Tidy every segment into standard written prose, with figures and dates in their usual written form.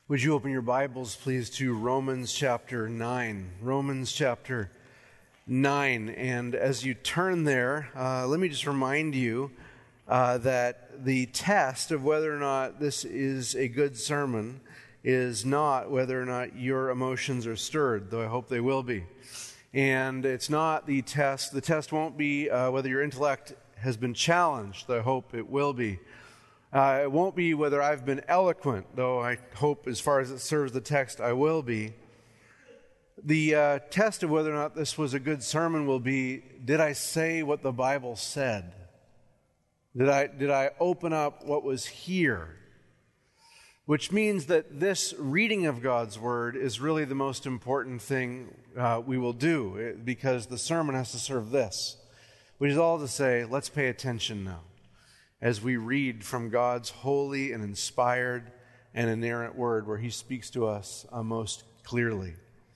Would you open your Bibles, please, to Romans chapter 9. Romans chapter 9. And as you turn there, let me just remind you that the test of whether or not this is a good sermon is not whether or not your emotions are stirred, though I hope they will be. And it's not the test. The test won't be whether your intellect has been challenged, though I hope it will be. It won't be whether I've been eloquent, though I hope as far as it serves the text, I will be. The test of whether or not this was a good sermon will be, did I say what the Bible said? Did I open up what was here? Which means that this reading of God's Word is really the most important thing we will do, because the sermon has to serve this, which is all to say, let's pay attention now as we read from God's holy and inspired and inerrant word where he speaks to us most clearly.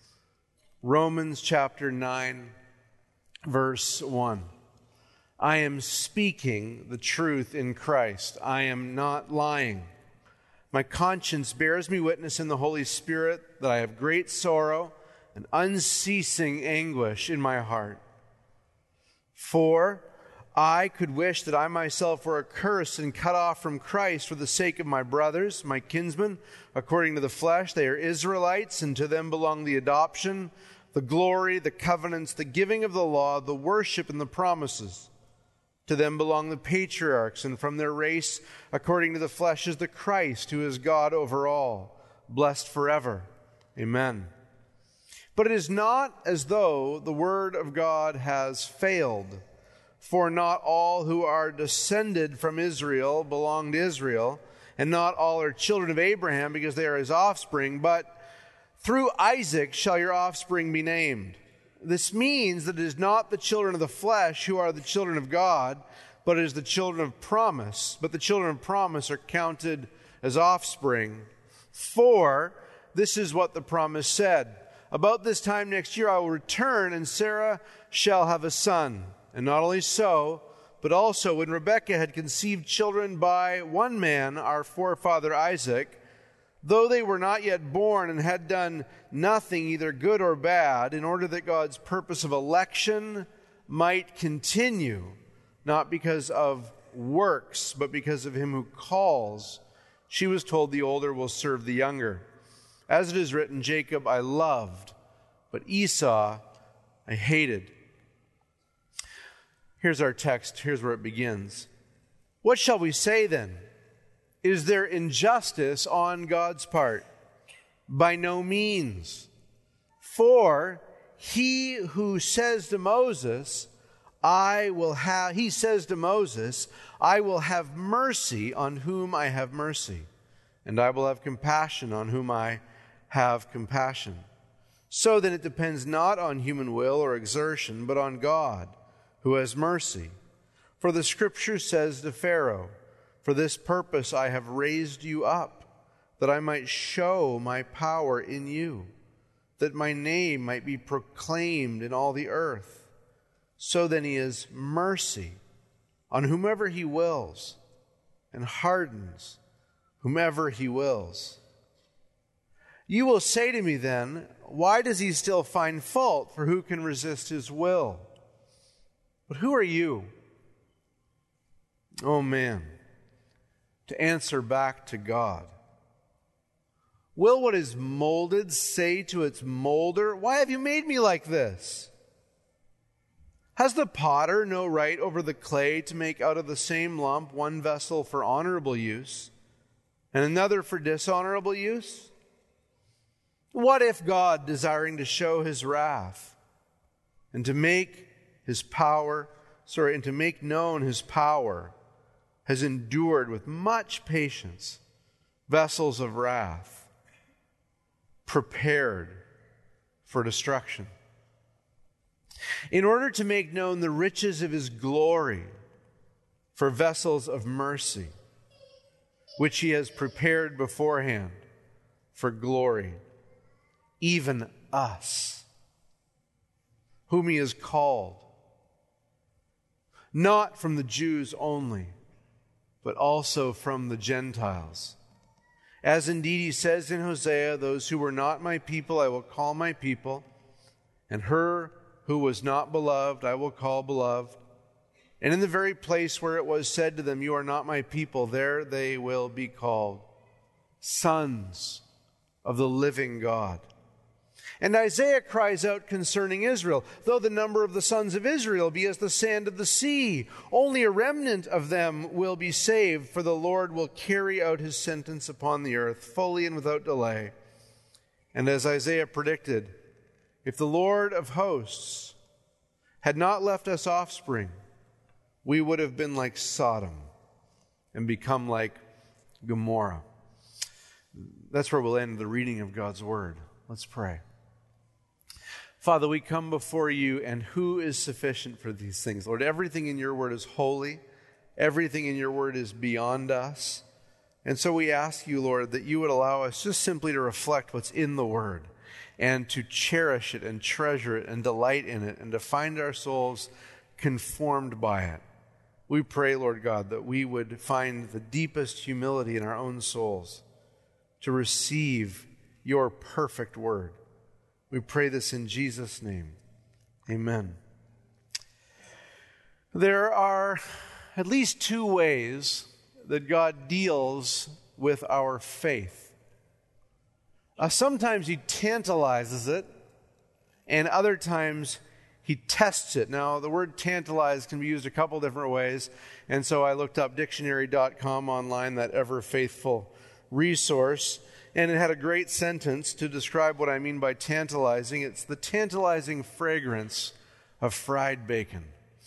Romans chapter 9, verse 1. I am speaking the truth in Christ. I am not lying. My conscience bears me witness in the Holy Spirit that I have great sorrow and unceasing anguish in my heart. For I could wish that I myself were accursed and cut off from Christ for the sake of my brothers, my kinsmen, according to the flesh. They are Israelites, and to them belong the adoption, the glory, the covenants, the giving of the law, the worship, and the promises. To them belong the patriarchs, and from their race, according to the flesh, is the Christ, who is God over all, blessed forever. Amen. But it is not as though the word of God has failed. For not all who are descended from Israel belong to Israel, and not all are children of Abraham because they are his offspring, but through Isaac shall your offspring be named. This means that it is not the children of the flesh who are the children of God, but it is the children of promise. But the children of promise are counted as offspring. For this is what the promise said. About this time next year I will return, and Sarah shall have a son. And not only so, but also when Rebekah had conceived children by one man, our forefather Isaac, though they were not yet born and had done nothing, either good or bad, in order that God's purpose of election might continue, not because of works, but because of him who calls, she was told the older will serve the younger. As it is written, Jacob I loved, but Esau I hated. Here's our text. Here's where it begins. What shall we say then? Is there injustice on God's part? By no means. For he who says to Moses, I will have mercy on whom I have mercy, and I will have compassion on whom I have compassion. So then it depends not on human will or exertion, but on God, who has mercy. For the Scripture says to Pharaoh, for this purpose I have raised you up, that I might show my power in you, that my name might be proclaimed in all the earth. So then he has mercy on whomever he wills, and hardens whomever he wills. You will say to me then, why does he still find fault? For who can resist his will? But who are you, oh man, to answer back to God? Will what is molded say to its molder, why have you made me like this? Has the potter no right over the clay to make out of the same lump one vessel for honorable use and another for dishonorable use? What if God, desiring to show his wrath and to make known his power, has endured with much patience vessels of wrath prepared for destruction, in order to make known the riches of his glory for vessels of mercy, which he has prepared beforehand for glory, even us, whom he has called, not from the Jews only, but also from the Gentiles. As indeed he says in Hosea, those who were not my people I will call my people, and her who was not beloved I will call beloved. And in the very place where it was said to them, you are not my people, there they will be called sons of the living God. And Isaiah cries out concerning Israel, though the number of the sons of Israel be as the sand of the sea, only a remnant of them will be saved, for the Lord will carry out his sentence upon the earth fully and without delay. And as Isaiah predicted, if the Lord of hosts had not left us offspring, we would have been like Sodom and become like Gomorrah. That's where we'll end the reading of God's word. Let's pray. Father, we come before you, and who is sufficient for these things? Lord, everything in your word is holy. Everything in your word is beyond us. And so we ask you, Lord, that you would allow us just simply to reflect what's in the word and to cherish it and treasure it and delight in it and to find our souls conformed by it. We pray, Lord God, that we would find the deepest humility in our own souls to receive your perfect word. We pray this in Jesus' name. Amen. There are at least two ways that God deals with our faith. Sometimes he tantalizes it, and other times he tests it. Now, the word tantalize can be used a couple different ways, and so I looked up dictionary.com online, that ever faithful resource, and it had a great sentence to describe what I mean by tantalizing. It's the tantalizing fragrance of fried bacon.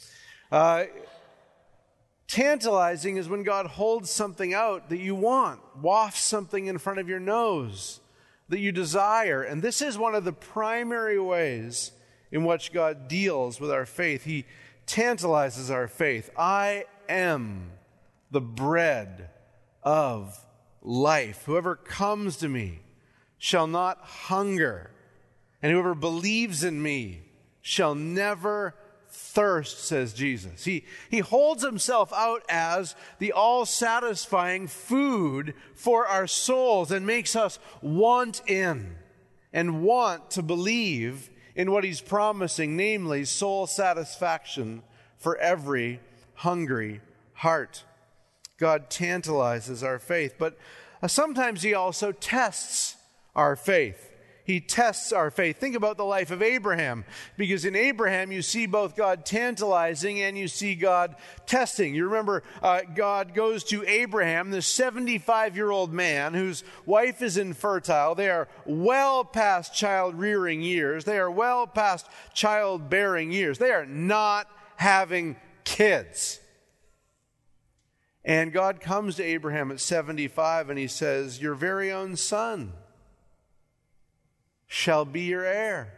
Tantalizing is when God holds something out that you want, wafts something in front of your nose that you desire. And this is one of the primary ways in which God deals with our faith. He tantalizes our faith. I am the bread of life. Whoever comes to me shall not hunger, and whoever believes in me shall never thirst, says Jesus. He holds himself out as the all-satisfying food for our souls and makes us want in and want to believe in what he's promising, namely soul satisfaction for every hungry heart. God tantalizes our faith, but sometimes he also tests our faith. He tests our faith. Think about the life of Abraham, because in Abraham you see both God tantalizing and you see God testing. You remember God goes to Abraham, this 75-year-old man whose wife is infertile. They are well past child-rearing years. They are well past child-bearing years. They are not having kids. And God comes to Abraham at 75 and he says, your very own son shall be your heir.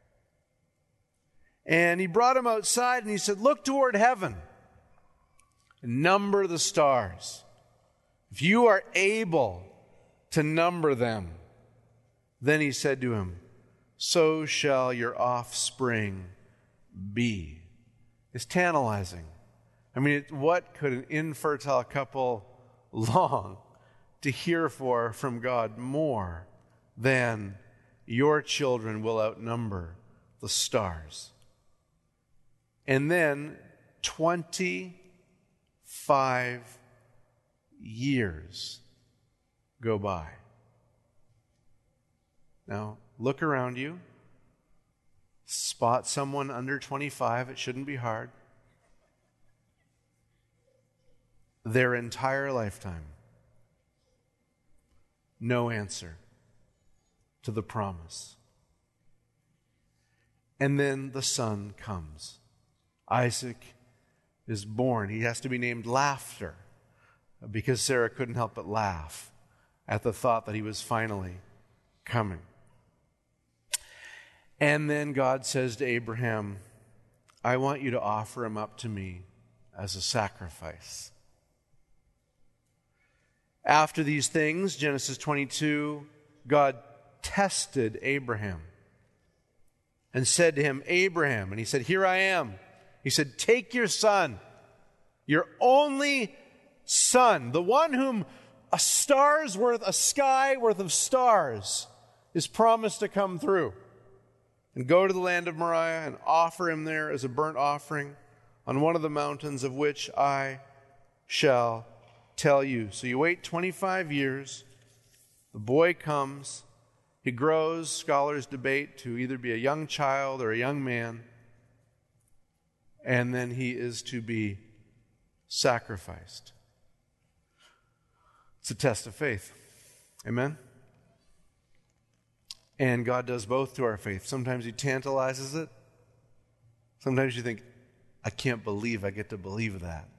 And he brought him outside and he said, look toward heaven and number the stars. If you are able to number them, then he said to him, so shall your offspring be. It's tantalizing. I mean, what could an infertile couple long to hear from God more than your children will outnumber the stars? And then 25 years go by. Now, look around you. Spot someone under 25. It shouldn't be hard. Their entire lifetime, no answer to the promise. And then the son comes. Isaac is born. He has to be named Laughter because Sarah couldn't help but laugh at the thought that he was finally coming. And then God says to Abraham, I want you to offer him up to me as a sacrifice. After these things, Genesis 22, God tested Abraham and said to him, Abraham, and he said, here I am. He said, take your son, your only son, the one whom a star's worth, a sky worth of stars is promised to come through and go to the land of Moriah and offer him there as a burnt offering on one of the mountains of which I shall tell you. So you wait 25 years. The boy comes. He grows, scholars debate, to either be a young child or a young man. And then he is to be sacrificed. It's a test of faith. Amen? And God does both to our faith. Sometimes he tantalizes it. Sometimes you think, I can't believe I get to believe that.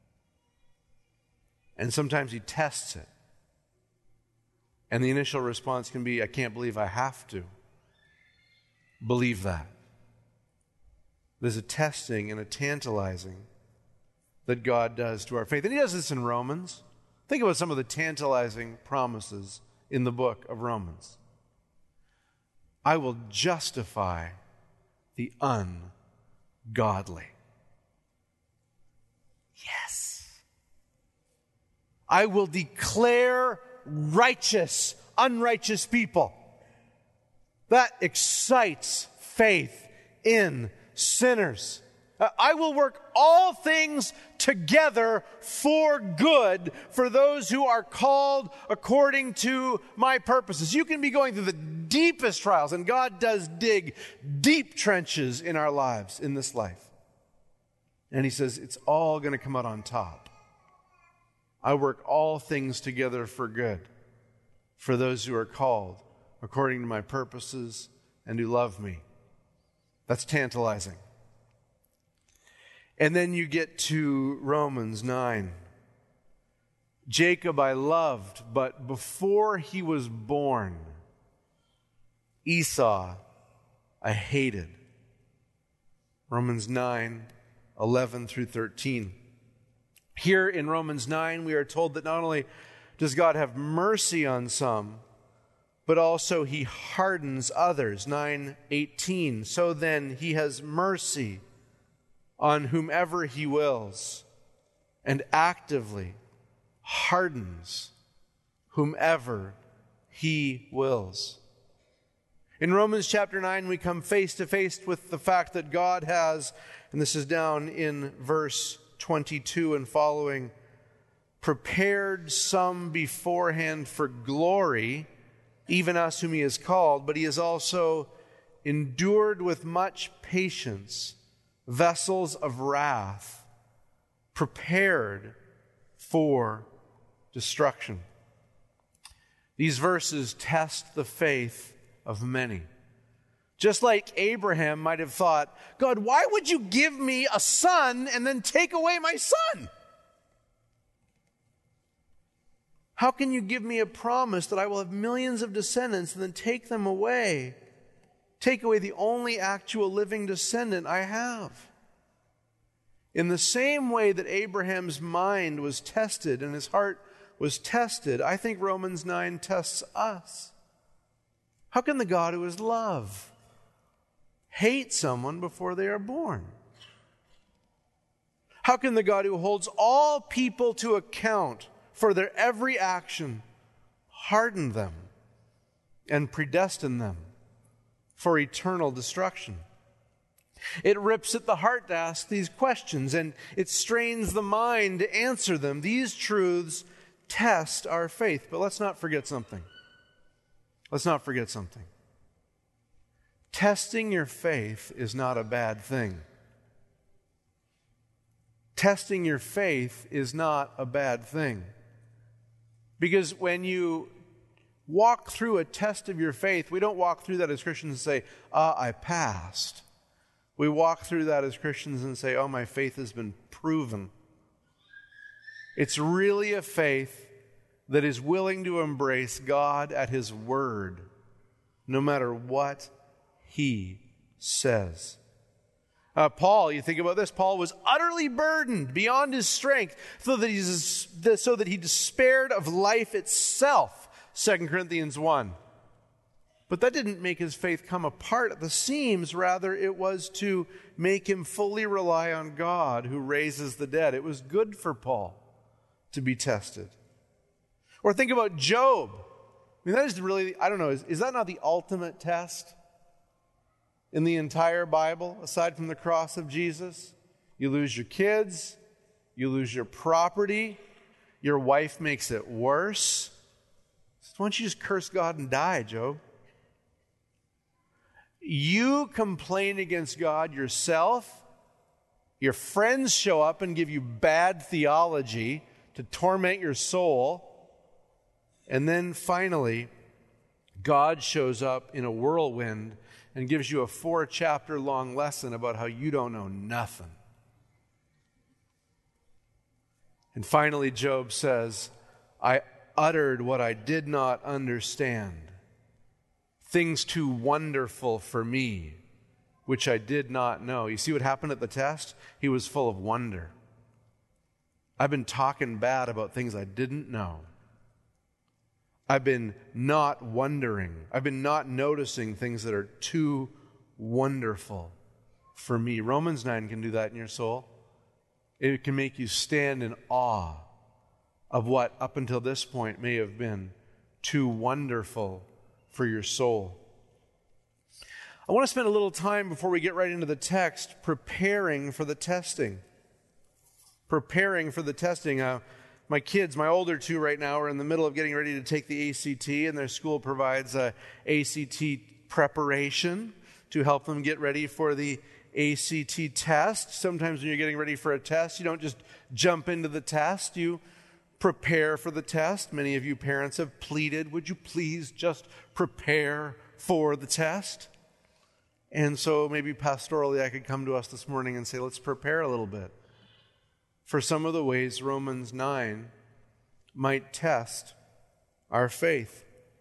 And sometimes he tests it. And the initial response can be, I can't believe I have to believe that. There's a testing and a tantalizing that God does to our faith. And he does this in Romans. Think about some of the tantalizing promises in the book of Romans. I will justify the ungodly. Yes. I will declare righteous unrighteous people. That excites faith in sinners. I will work all things together for good for those who are called according to my purposes. You can be going through the deepest trials, and God does dig deep trenches in our lives, in this life. And he says, it's all going to come out on top. I work all things together for good for those who are called according to my purposes and who love me. That's tantalizing. And then you get to Romans 9. Jacob I loved, but before he was born, Esau I hated. Romans 9, 11 through 13. Here in Romans 9, we are told that not only does God have mercy on some, but also he hardens others. 9:18. So then he has mercy on whomever he wills, and actively hardens whomever he wills. In Romans chapter 9, we come face to face with the fact that God has, and this is down in verse 22 and following, prepared some beforehand for glory, even us whom he has called, but he has also endured with much patience vessels of wrath prepared for destruction. These verses test the faith of many. Just like Abraham might have thought, God, why would you give me a son and then take away my son? How can you give me a promise that I will have millions of descendants and then take them away? Take away the only actual living descendant I have. In the same way that Abraham's mind was tested and his heart was tested, I think Romans 9 tests us. How can the God who is love hate someone before they are born? How can the God who holds all people to account for their every action harden them and predestine them for eternal destruction? It rips at the heart to ask these questions, and it strains the mind to answer them. These truths test our faith. But let's not forget something. Let's not forget something. Testing your faith is not a bad thing. Testing your faith is not a bad thing. Because when you walk through a test of your faith, we don't walk through that as Christians and say, I passed. We walk through that as Christians and say, my faith has been proven. It's really a faith that is willing to embrace God at his word, no matter what he says. Paul, you think about this, Paul was utterly burdened beyond his strength so that he despaired of life itself, 2 Corinthians 1. But that didn't make his faith come apart at the seams. Rather, it was to make him fully rely on God who raises the dead. It was good for Paul to be tested. Or think about Job. I mean, that is really, I don't know, is that not the ultimate test in the entire Bible, aside from the cross of Jesus? You lose your kids, you lose your property, your wife makes it worse. Why don't you just curse God and die, Job? You complain against God yourself. Your friends show up and give you bad theology to torment your soul. And then finally, God shows up in a whirlwind and gives you a 4-chapter long lesson about how you don't know nothing. And finally, Job says, I uttered what I did not understand, things too wonderful for me, which I did not know. You see what happened at the test? He was full of wonder. I've been talking bad about things I didn't know. I've been not wondering. I've been not noticing things that are too wonderful for me. Romans 9 can do that in your soul. It can make you stand in awe of what up until this point may have been too wonderful for your soul. I want to spend a little time before we get right into the text preparing for the testing. Preparing for the testing. My kids, my older two right now, are in the middle of getting ready to take the ACT, and their school provides ACT preparation to help them get ready for the ACT test. Sometimes when you're getting ready for a test, you don't just jump into the test. You prepare for the test. Many of you parents have pleaded, would you please just prepare for the test? And so maybe pastorally I could come to us this morning and say, let's prepare a little bit for some of the ways Romans 9 might test our faith.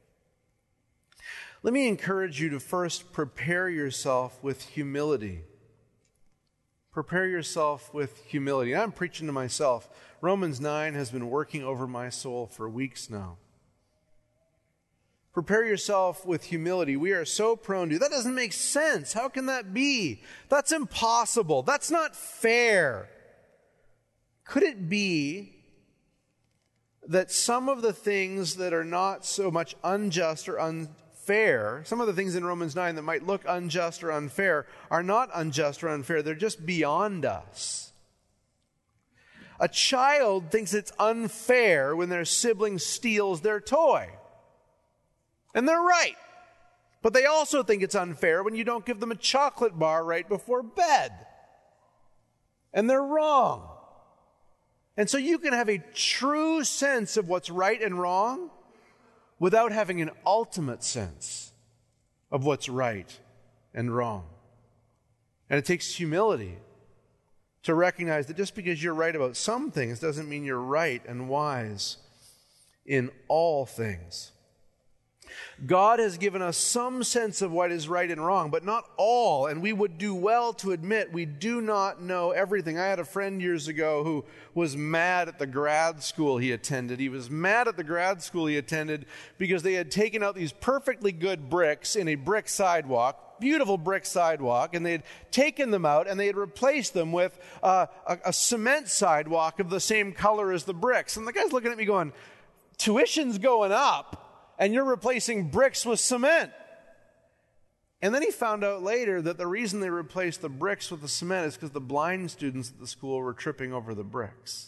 Let me encourage you to first prepare yourself with humility. Prepare yourself with humility. I'm preaching to myself. Romans 9 has been working over my soul for weeks now. Prepare yourself with humility. We are so prone to, that doesn't make sense. How can that be? That's impossible. That's not fair. Could it be that some of the things that are not so much unjust or unfair, some of the things in Romans 9 that might look unjust or unfair, are not unjust or unfair. They're just beyond us. A child thinks it's unfair when their sibling steals their toy. And they're right. But they also think it's unfair when you don't give them a chocolate bar right before bed. And they're wrong. And so you can have a true sense of what's right and wrong without having an ultimate sense of what's right and wrong. And it takes humility to recognize that just because you're right about some things doesn't mean you're right and wise in all things. God has given us some sense of what is right and wrong, but not all, and we would do well to admit we do not know everything. I had a friend years ago who was mad at the grad school he attended. He was mad at the grad school he attended because they had taken out these perfectly good bricks in a brick sidewalk, beautiful brick sidewalk, and they had taken them out and they had replaced them with a cement sidewalk of the same color as the bricks. And the guy's looking at me going, tuition's going up, and you're replacing bricks with cement. And then he found out later that the reason they replaced the bricks with the cement is because the blind students at the school were tripping over the bricks.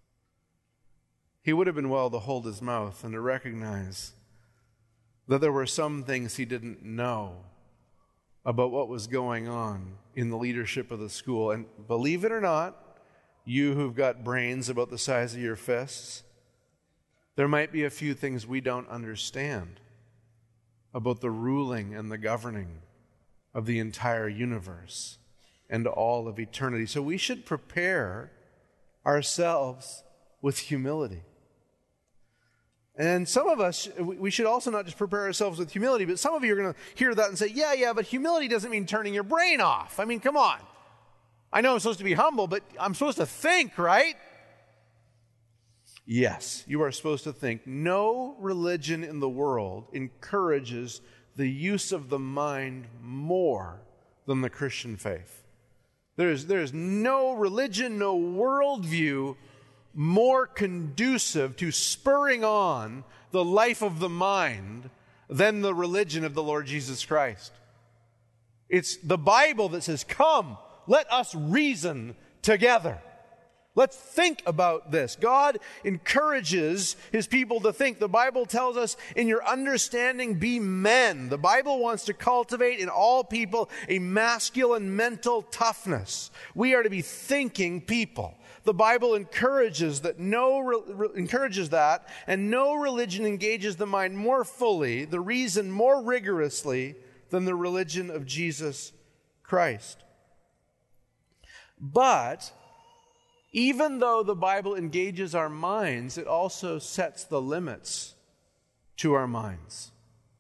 He would have been well to hold his mouth and to recognize that there were some things he didn't know about what was going on in the leadership of the school. And believe it or not, you who've got brains about the size of your fists, there might be a few things we don't understand about the ruling and the governing of the entire universe and all of eternity. So we should prepare ourselves with humility. And some of us, we should also not just prepare ourselves with humility, but some of you are going to hear that and say, yeah, but humility doesn't mean turning your brain off. I mean, come on. I know I'm supposed to be humble, but I'm supposed to think, right? Yes, you are supposed to think. No religion in the world encourages the use of the mind more than the Christian faith. There's no religion, no worldview more conducive to spurring on the life of the mind than the religion of the Lord Jesus Christ. It's the Bible that says, come, let us reason together. Let's think about this. God encourages his people to think. The Bible tells us, in your understanding, be men. The Bible wants to cultivate in all people a masculine mental toughness. We are to be thinking people. The Bible encourages that, and no religion engages the mind more fully, the reason more rigorously, than the religion of Jesus Christ. But even though the Bible engages our minds, it also sets the limits to our minds.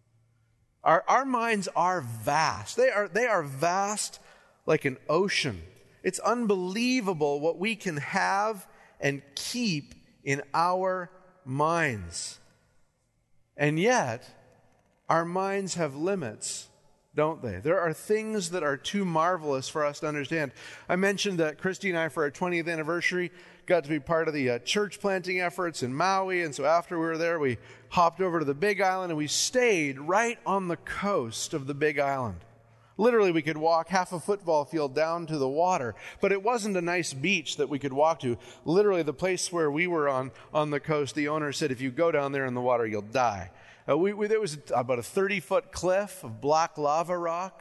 Our minds are vast. They are vast like an ocean. It's unbelievable what we can have and keep in our minds. And yet, our minds have limits, don't they? There are things that are too marvelous for us to understand. I mentioned that Christy and I, for our 20th anniversary, got to be part of the church planting efforts in Maui. And so after we were there, we hopped over to the Big Island and we stayed right on the coast of the Big Island. Literally, we could walk half a football field down to the water, but it wasn't a nice beach that we could walk to. Literally, the place where we were on the coast, the owner said, if you go down there in the water, you'll die. There was about a 30-foot cliff of black lava rock.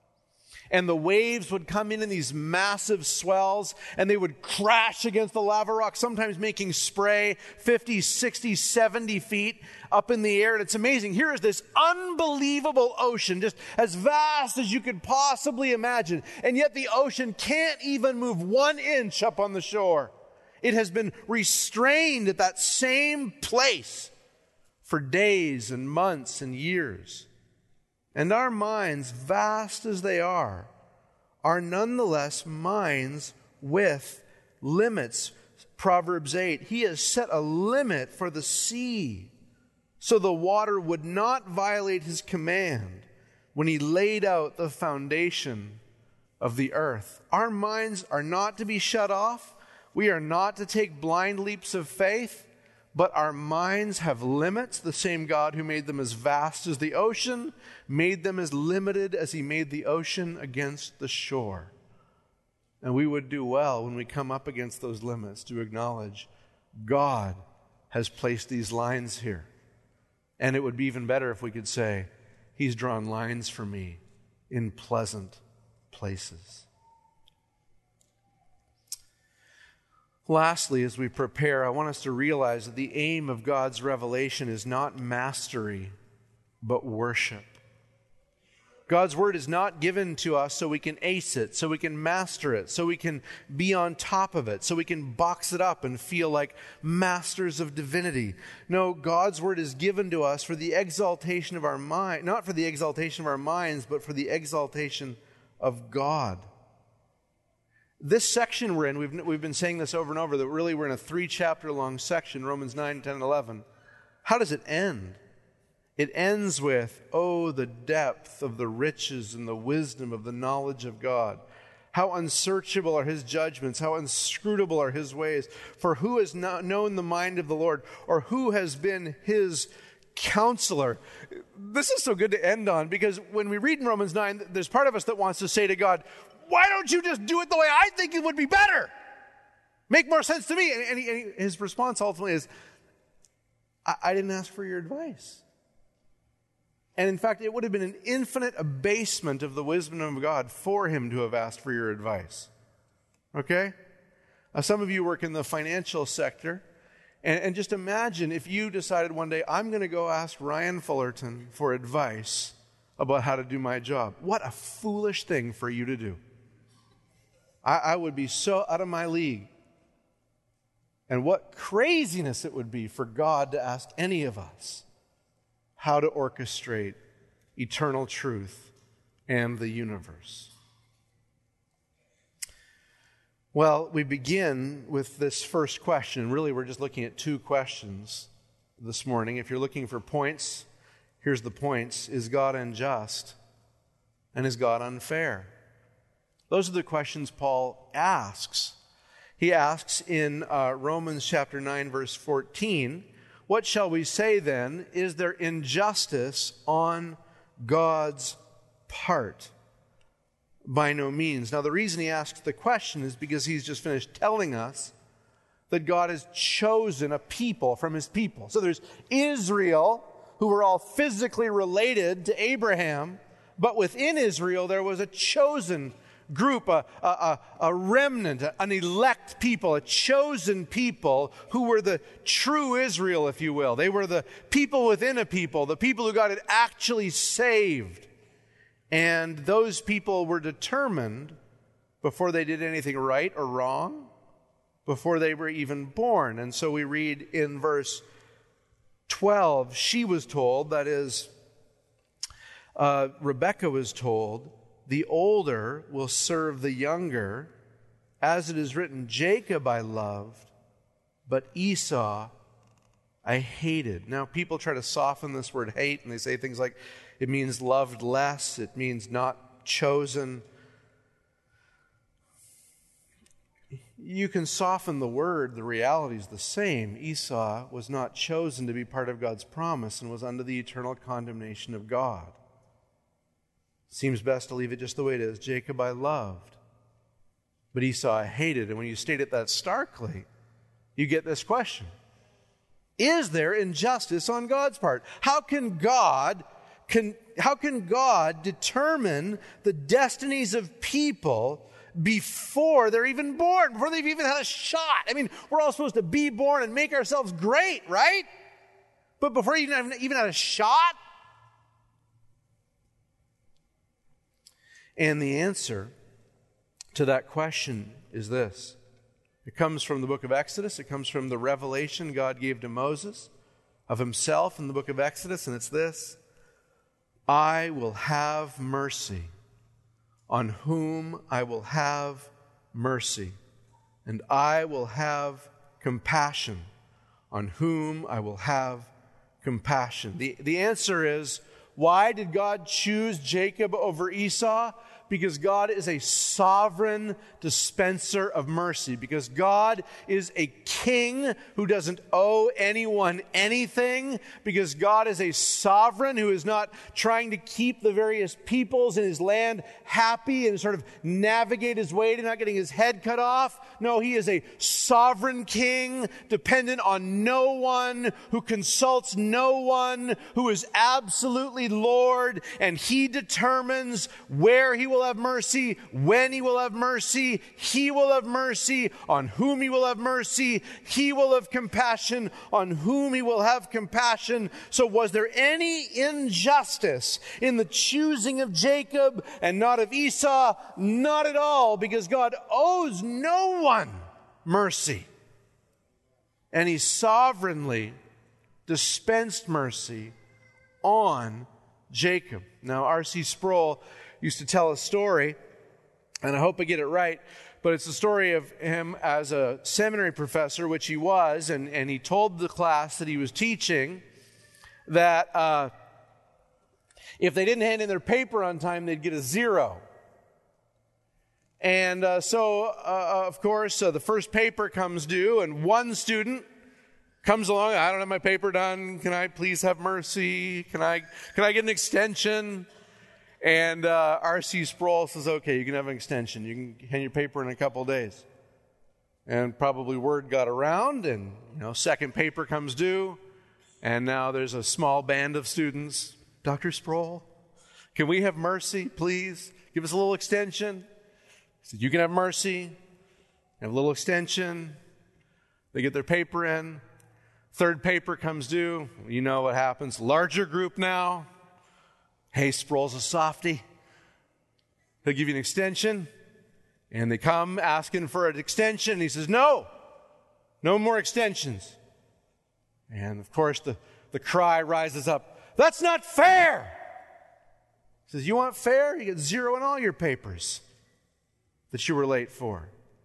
And the waves would come in these massive swells, and they would crash against the lava rock, sometimes making spray 50, 60, 70 feet up in the air. And it's amazing. Here is this unbelievable ocean, just as vast as you could possibly imagine. And yet the ocean can't even move 1 inch up on the shore. It has been restrained at that same place for days and months and years. And our minds, vast as they are nonetheless minds with limits. Proverbs 8, he has set a limit for the sea, so the water would not violate his command when he laid out the foundation of the earth. Our minds are not to be shut off. We are not to take blind leaps of faith. But our minds have limits. The same God who made them as vast as the ocean made them as limited as he made the ocean against the shore. And we would do well when we come up against those limits to acknowledge God has placed these lines here. And it would be even better if we could say, he's drawn lines for me in pleasant places. Lastly, as we prepare, I want us to realize that the aim of God's revelation is not mastery, but worship. God's word is not given to us so we can ace it, so we can master it, so we can be on top of it, so we can box it up and feel like masters of divinity. No, God's word is given to us for the exaltation of our mind, not for the exaltation of our minds, but for the exaltation of God. This section we're in, we've been saying this over and over, that really we're in a 3-chapter long section, Romans 9, 10, and 11. How does it end? It ends with, oh, the depth of the riches and the wisdom of the knowledge of God. How unsearchable are his judgments, how inscrutable are his ways. For who has not known the mind of the Lord, or who has been his counselor? This is so good to end on, because when we read in Romans 9, there's part of us that wants to say to God, why don't you just do it the way I think it would be better? Make more sense to me. And his response ultimately is, I didn't ask for your advice. And in fact, it would have been an infinite abasement of the wisdom of God for him to have asked for your advice. Okay? Some of you work in the financial sector. And just imagine if you decided one day, I'm going to go ask Ryan Fullerton for advice about how to do my job. What a foolish thing for you to do. I would be so out of my league. And what craziness it would be for God to ask any of us how to orchestrate eternal truth and the universe. Well, we begin with this first question. Really, we're just looking at 2 questions this morning. If you're looking for points, here's the points. Is God unjust? And is God unfair? Those are the questions Paul asks. he asks in Romans chapter 9, verse 14, what shall we say then? Is there injustice on God's part? By no means. Now, the reason he asks the question is because he's just finished telling us that God has chosen a people from his people. So there's Israel, who were all physically related to Abraham, but within Israel there was a chosen group, a remnant, an elect people, a chosen people who were the true Israel, if you will. They were the people within a people, the people who God had actually saved. And those people were determined before they did anything right or wrong, before they were even born. And so we read in verse 12, she was told, that is, Rebekah was told, the older will serve the younger, as it is written, Jacob I loved, but Esau I hated. Now, people try to soften this word hate, and they say things like, it means loved less, it means not chosen. You can soften the word, the reality is the same. Esau was not chosen to be part of God's promise and was under the eternal condemnation of God. Seems best to leave it just the way it is. Jacob I loved, but Esau I hated. And when you state it that starkly, you get this question. Is there injustice on God's part? How can God determine the destinies of people before they're even born, before they've even had a shot? I mean, we're all supposed to be born and make ourselves great, right? But before you even had a shot? And the answer to that question is this. It comes from the book of Exodus. It comes from the revelation God gave to Moses of himself in the book of Exodus, and it's this. I will have mercy on whom I will have mercy, and I will have compassion on whom I will have compassion. The answer is, why did God choose Jacob over Esau? Because God is a sovereign dispenser of mercy. Because God is a king who doesn't owe anyone anything. Because God is a sovereign who is not trying to keep the various peoples in his land happy and sort of navigate his way to not getting his head cut off. No, he is a sovereign king, dependent on no one, who consults no one, who is absolutely Lord, and he determines where he will have mercy, when he will have mercy. He will have mercy on whom he will have mercy. He will have compassion on whom he will have compassion. So was there any injustice in the choosing of Jacob and not of Esau? Not at all, because God owes no one mercy. And he sovereignly dispensed mercy on Jacob. Now, R.C. Sproul used to tell a story, and I hope I get it right, but it's the story of him as a seminary professor, which he was, and he told the class that he was teaching that if they didn't hand in their paper on time, they'd get a 0. And of course, the first paper comes due, and one student comes along, I don't have my paper done, can I please have mercy? Can I get an extension? And R.C. Sproul says, okay, you can have an extension. You can hand your paper in a couple days. And probably word got around, and second paper comes due, and now there's a small band of students. Dr. Sproul, can we have mercy, please? Give us a little extension. He said, you can have mercy. Have a little extension. They get their paper in. Third paper comes due. You know what happens. Larger group now. Hey, Sproul's a softie. He'll give you an extension. And they come asking for an extension. And he says, no more extensions. And of course, the cry rises up, that's not fair. He says, you want fair? You get 0 in all your papers that you were late for.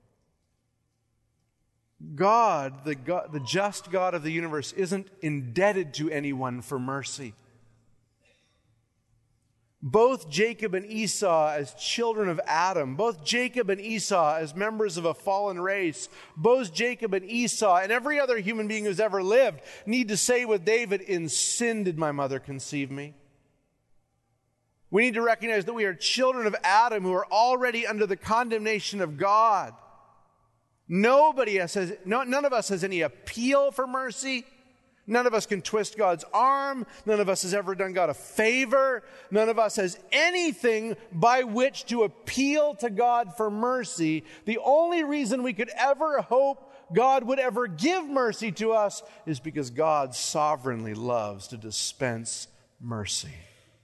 God, the just God of the universe, isn't indebted to anyone for mercy. both Jacob and Esau as children of Adam, both Jacob and Esau as members of a fallen race, both Jacob and Esau and every other human being who's ever lived need to say with David, "In sin did my mother conceive me." We need to recognize that we are children of Adam who are already under the condemnation of God. None of us has any appeal for mercy. None of us can twist God's arm. None of us has ever done God a favor. None of us has anything by which to appeal to God for mercy. The only reason we could ever hope God would ever give mercy to us is because God sovereignly loves to dispense mercy.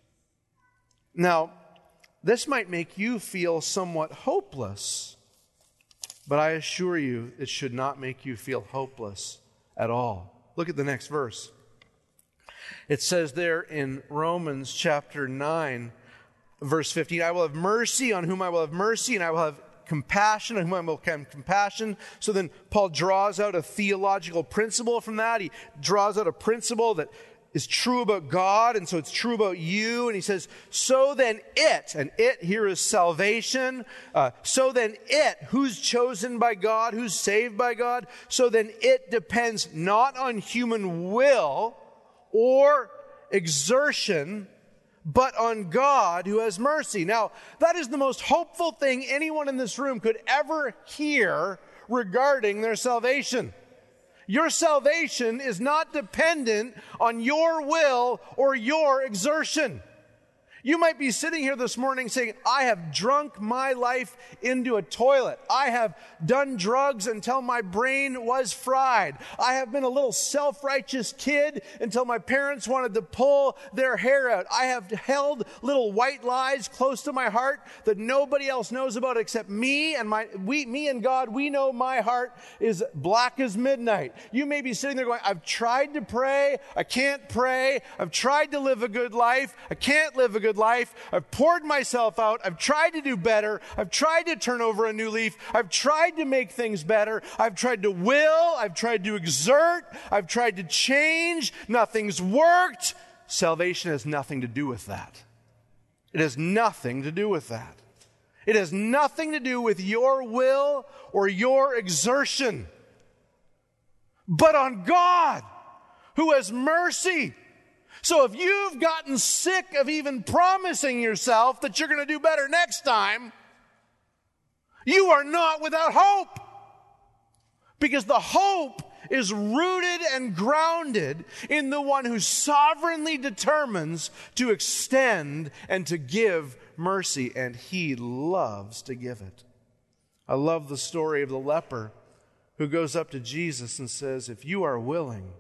Now, this might make you feel somewhat hopeless, but I assure you it should not make you feel hopeless at all. Look at the next verse. It says there in Romans chapter 9, verse 15, "I will have mercy on whom I will have mercy, and I will have compassion on whom I will have compassion." So then Paul draws out a theological principle from that. He draws out a principle that is true about God, and so it's true about you. And he says, so then it, and it here is salvation, so then it, who's chosen by God, who's saved by God, so then it depends not on human will or exertion, but on God who has mercy. Now, that is the most hopeful thing anyone in this room could ever hear regarding their salvation. Your salvation is not dependent on your will or your exertion. You might be sitting here this morning saying, "I have drunk my life into a toilet. I have done drugs until my brain was fried. I have been a little self-righteous kid until my parents wanted to pull their hair out. I have held little white lies close to my heart that nobody else knows about except me and me and God. We know my heart is black as midnight." You may be sitting there going, "I've tried to pray. I can't pray. I've tried to live a good life. I can't live a good life. I've poured myself out. I've tried to do better. I've tried to turn over a new leaf. I've tried to make things better. I've tried to will. I've tried to exert. I've tried to change. Nothing's worked." Salvation has nothing to do with that. It has nothing to do with that. It has nothing to do with your will or your exertion, but on God who has mercy. So if you've gotten sick of even promising yourself that you're going to do better next time, you are not without hope. Because the hope is rooted and grounded in the one who sovereignly determines to extend and to give mercy, and he loves to give it. I love the story of the leper who goes up to Jesus and says, "If you are willing,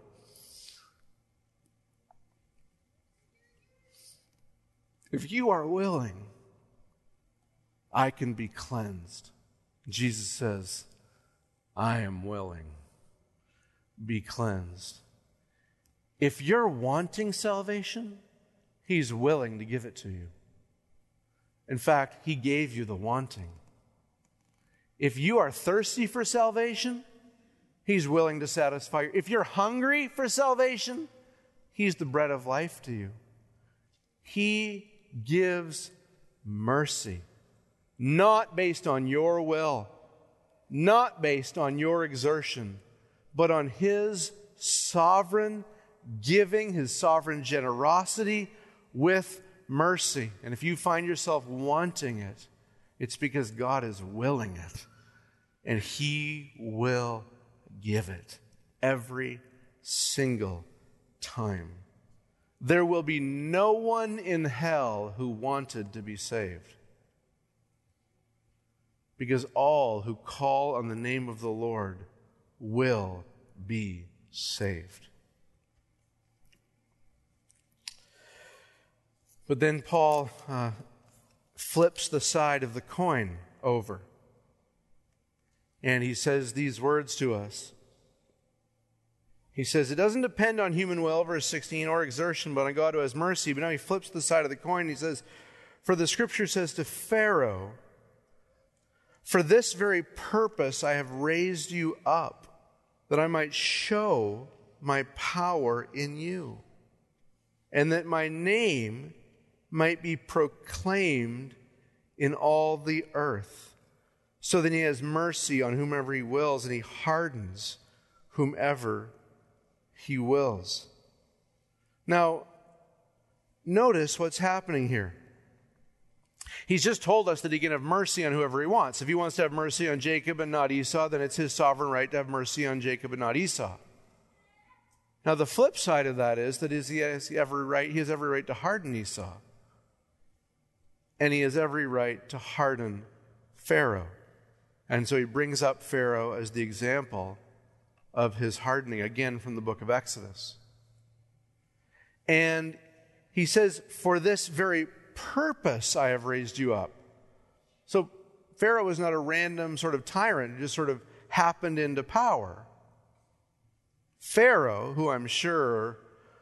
I can be cleansed." Jesus says, "I am willing. Be cleansed." If you're wanting salvation, he's willing to give it to you. In fact, he gave you the wanting. If you are thirsty for salvation, he's willing to satisfy you. If you're hungry for salvation, he's the bread of life to you. He gives mercy, not based on your will, not based on your exertion, but on his sovereign giving, his sovereign generosity with mercy. And if you find yourself wanting it, it's because God is willing it, and he will give it every single time. There will be no one in hell who wanted to be saved, because all who call on the name of the Lord will be saved. But then Paul flips the side of the coin over, and he says these words to us. He says, it doesn't depend on human will, verse 16, or exertion, but on God who has mercy. But now he flips the side of the coin. He says, for the scripture says to Pharaoh, "For this very purpose I have raised you up, that I might show my power in you, and that my name might be proclaimed in all the earth. So then he has mercy on whomever he wills, and he hardens whomever he wills. Now, notice what's happening here. He's just told us that he can have mercy on whoever he wants. If he wants to have mercy on Jacob and not Esau, then it's his sovereign right to have mercy on Jacob and not Esau. Now, the flip side of that is that he has every right to harden Esau. And he has every right to harden Pharaoh. And so he brings up Pharaoh as the example of his hardening, again from the book of Exodus. And he says, for this very purpose I have raised you up. So Pharaoh was not a random sort of tyrant who just sort of happened into power. Pharaoh, who I'm sure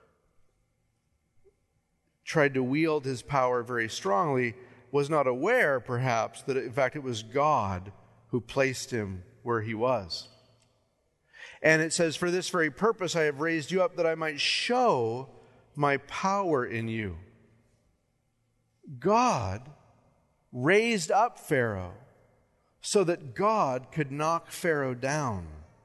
tried to wield his power very strongly, was not aware, perhaps, that in fact it was God who placed him where he was. And it says, for this very purpose I have raised you up, that I might show my power in you. God raised up Pharaoh so that God could knock Pharaoh down.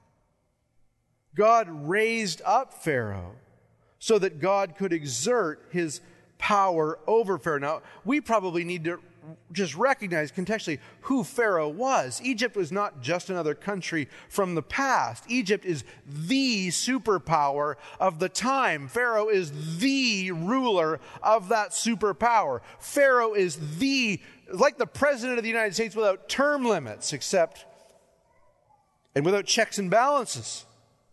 God raised up Pharaoh so that God could exert his power over Pharaoh. Now, we probably need to just recognize contextually who Pharaoh was. Egypt was not just another country from the past. Egypt is the superpower of the time. Pharaoh is the ruler of that superpower. Pharaoh is like the president of the United States without term limits, and without checks and balances.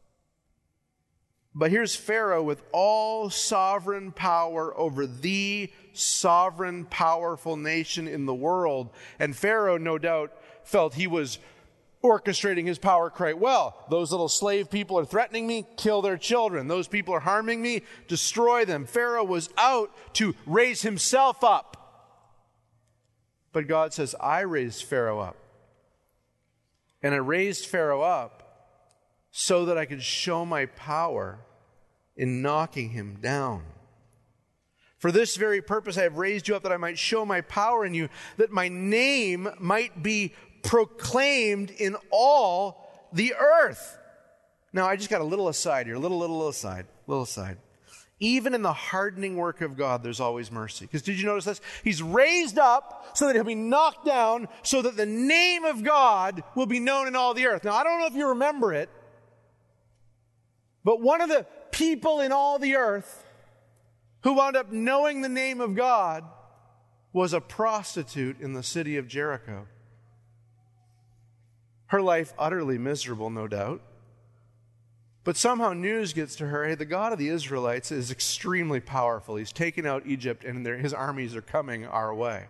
But here's Pharaoh with all sovereign power over the sovereign, powerful nation in the world. And Pharaoh, no doubt, felt he was orchestrating his power quite well. Those little slave people are threatening me, kill their children. Those people are harming me, destroy them. Pharaoh was out to raise himself up. But God says, I raised Pharaoh up. And I raised Pharaoh up so that I could show my power in knocking him down. For this very purpose I have raised you up, that I might show my power in you, that my name might be proclaimed in all the earth. Now, I just got a little aside here, little aside. Even in the hardening work of God, there's always mercy. Because did you notice this? He's raised up so that he'll be knocked down, so that the name of God will be known in all the earth. Now, I don't know if you remember it, but one of the people in all the earth who wound up knowing the name of God was a prostitute in the city of Jericho. Her life utterly miserable, no doubt. But somehow news gets to her, hey, the God of the Israelites is extremely powerful. He's taken out Egypt and his armies are coming our way.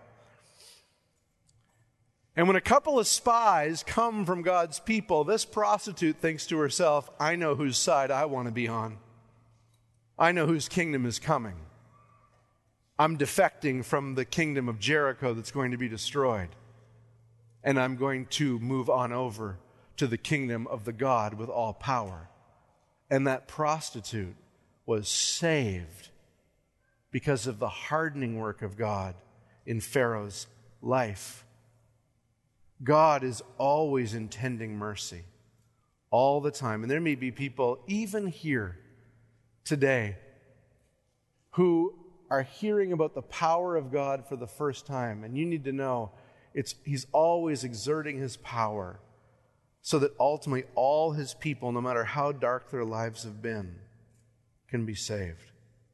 And when a couple of spies come from God's people, this prostitute thinks to herself, I know whose side I want to be on. I know whose kingdom is coming. I'm defecting from the kingdom of Jericho that's going to be destroyed. And I'm going to move on over to the kingdom of the God with all power. And that prostitute was saved because of the hardening work of God in Pharaoh's life. God is always intending mercy, all the time. And there may be people, even here today, who are hearing about the power of God for the first time. And you need to know, He's always exerting His power so that ultimately all His people, no matter how dark their lives have been, can be saved.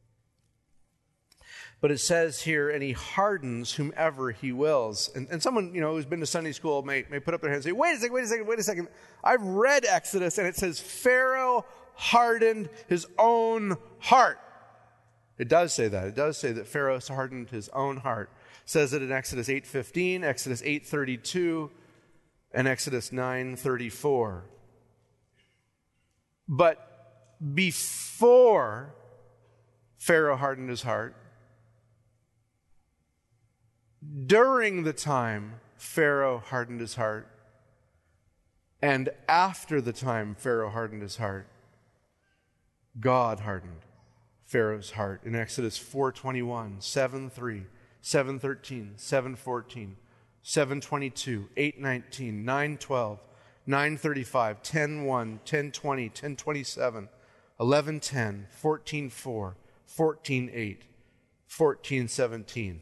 But it says here, and He hardens whomever He wills. And someone, who's been to Sunday school may put up their hand and say, wait a second. I've read Exodus, and it says Pharaoh hardened his own heart. It does say that. It does say that Pharaoh hardened his own heart. It says it in Exodus 8:15, Exodus 8:32, and Exodus 9:34. But before Pharaoh hardened his heart, during the time Pharaoh hardened his heart, and after the time Pharaoh hardened his heart, God hardened Pharaoh's heart. In Exodus 4:21, 7:3, 7:13, 7:14, 7:22, 8:19, 9:12, 9:35, 10:1, 10:20, 10:27, 11:10, 14:4, 14:8, 14:17.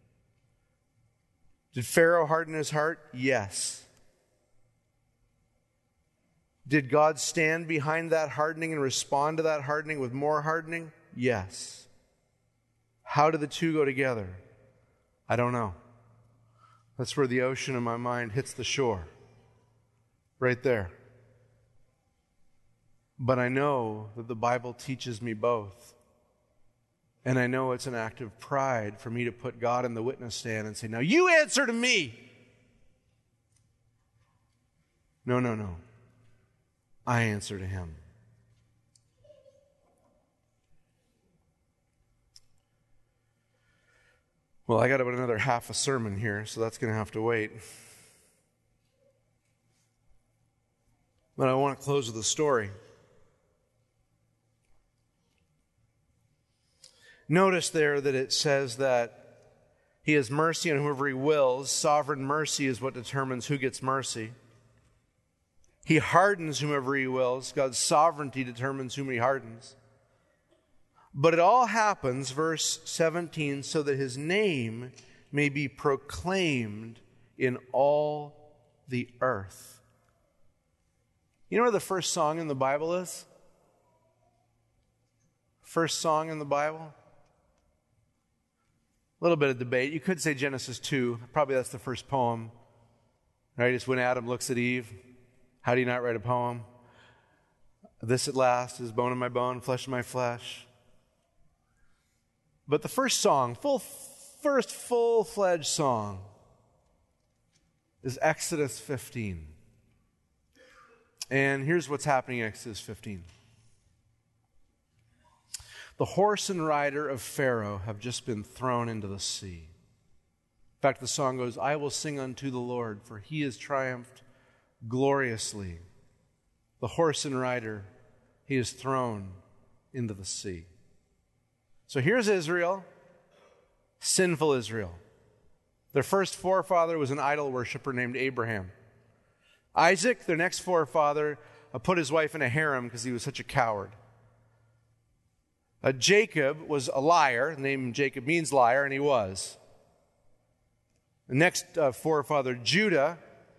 Did Pharaoh harden his heart? Yes. Did God stand behind that hardening and respond to that hardening with more hardening? Yes. How do the two go together? I don't know. That's where the ocean in my mind hits the shore. Right there. But I know that the Bible teaches me both. And I know it's an act of pride for me to put God in the witness stand and say, now you answer to me. No. I answer to him. Well, I got about another half a sermon here, so that's going to have to wait. But I want to close with a story. Notice there that it says that he has mercy on whoever he wills. Sovereign mercy is what determines who gets mercy. He hardens whomever he wills. God's sovereignty determines whom he hardens. But it all happens, verse 17, so that his name may be proclaimed in all the earth. You know where the first song in the Bible is? First song in the Bible? A little bit of debate. You could say Genesis 2. Probably that's the first poem. Right? It's when Adam looks at Eve. How do you not write a poem? This at last is bone of my bone, flesh of my flesh. But the first song, first full-fledged song, is Exodus 15. And here's what's happening in Exodus 15. The horse and rider of Pharaoh have just been thrown into the sea. In fact, the song goes, I will sing unto the Lord, for he has triumphed gloriously. The horse and rider, he is thrown into the sea. So here's Israel, sinful Israel. Their first forefather was an idol worshiper named Abraham. Isaac, their next forefather, put his wife in a harem because he was such a coward. Jacob was a liar. The name Jacob means liar, and he was. The next forefather, Judah,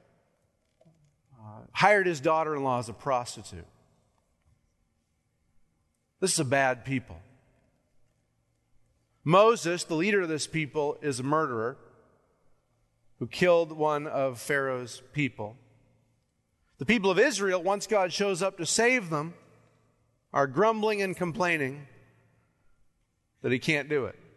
hired his daughter-in-law as a prostitute. This is a bad people. Moses, the leader of this people, is a murderer who killed one of Pharaoh's people. The people of Israel, once God shows up to save them, are grumbling and complaining that he can't do it.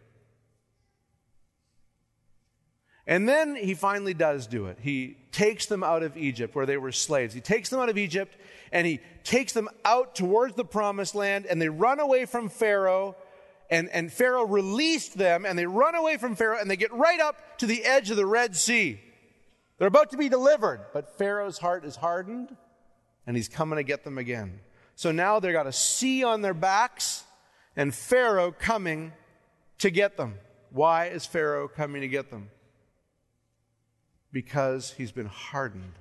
And then he finally does do it. He takes them out of Egypt where they were slaves. He takes them out of Egypt and he takes them out towards the promised land, and they run away from Pharaoh, and Pharaoh released them, and they run away from Pharaoh and they get right up to the edge of the Red Sea. They're about to be delivered, but Pharaoh's heart is hardened and he's coming to get them again. So now they've got a sea on their backs and Pharaoh coming to get them. Why is Pharaoh coming to get them? Because he's been hardened.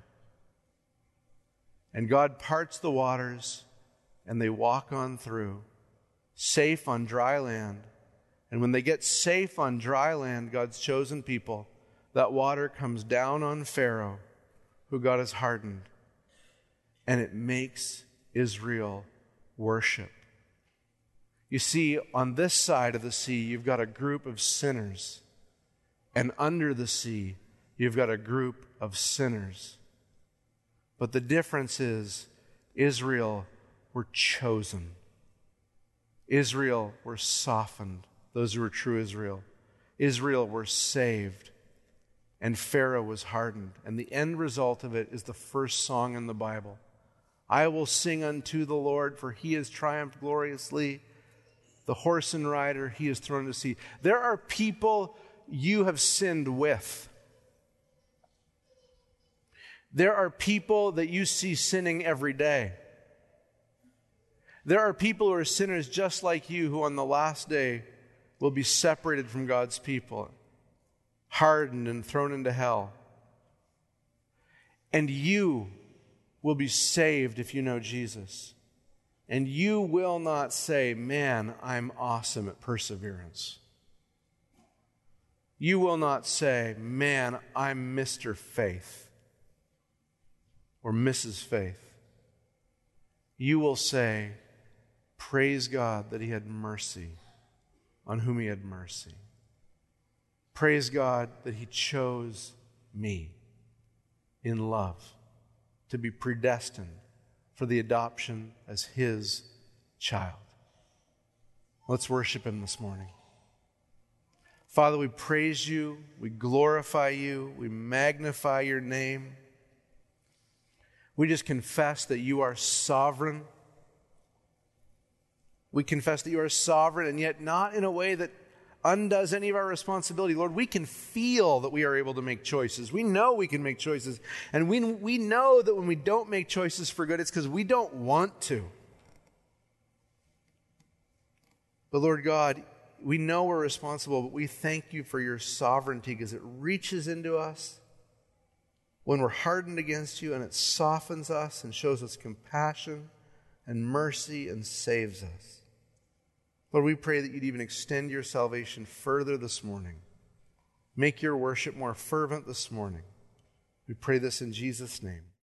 And God parts the waters and they walk on through, safe on dry land. And when they get safe on dry land, God's chosen people, that water comes down on Pharaoh, who God has hardened, and it makes Israel worship. You see, on this side of the sea, you've got a group of sinners, and under the sea, you've got a group of sinners. But the difference is, Israel were chosen. Israel were softened, those who were true Israel. Israel were saved, and Pharaoh was hardened. And the end result of it is the first song in the Bible. I will sing unto the Lord, for he has triumphed gloriously. The horse and rider, he is thrown to sea. There are people you have sinned with. There are people that you see sinning every day. There are people who are sinners just like you, who on the last day will be separated from God's people. hardened and thrown into hell. And you will be saved if you know Jesus. And you will not say, man, I'm awesome at perseverance. You will not say, man, I'm Mr. Faith or Mrs. Faith. You will say, praise God that He had mercy on whom He had mercy. Praise God that He chose me in love to be predestined for the adoption as His child. Let's worship Him this morning. Father, we praise You, we glorify You, we magnify Your name. We just confess that You are sovereign. We confess that You are sovereign, and yet not in a way that undoes any of our responsibility. Lord, we can feel that we are able to make choices. We know we can make choices. And we know that when we don't make choices for good, it's because we don't want to. But Lord God, we know we're responsible, but we thank You for Your sovereignty because it reaches into us when we're hardened against You, and it softens us and shows us compassion and mercy and saves us. Lord, we pray that You'd even extend Your salvation further this morning. Make Your worship more fervent this morning. We pray this in Jesus' name.